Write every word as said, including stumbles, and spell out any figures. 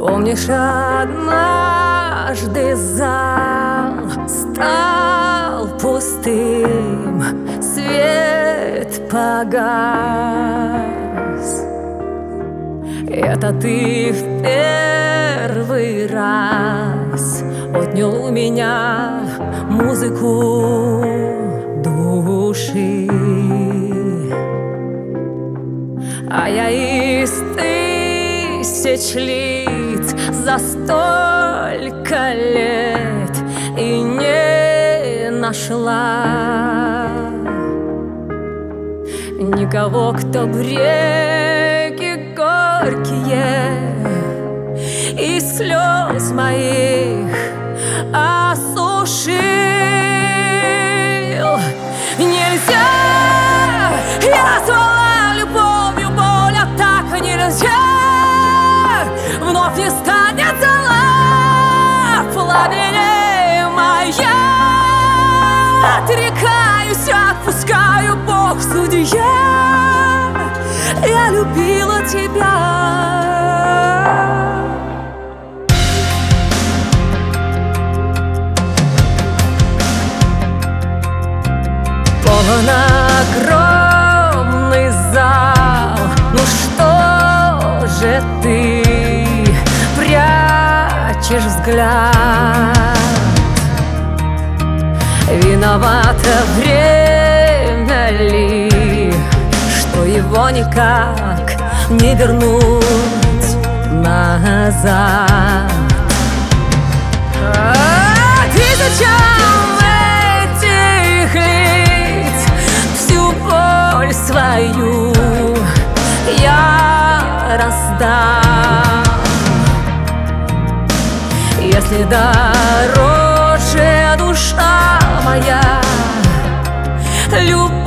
Помнишь, однажды зал стал пустым, свет погас. Это ты в первый раз отнял у меня музыку души, а я из тысяч лиц за столько лет и не нашла никого, кто бреги горькие и слез моих осушил. Нельзя, я звала любовью, боль, а так нельзя. Вновь не станет зала в пламени моя. Отрекаюсь, отпускаю, Бог судья. Я любила тебя. Полон огромный зал. Ну что же ты прячешь взгляд? Виновато время ли, что его никак не вернуть назад? Тысячам этих лиц всю боль свою я раздам. Если дороже душа моя, любовь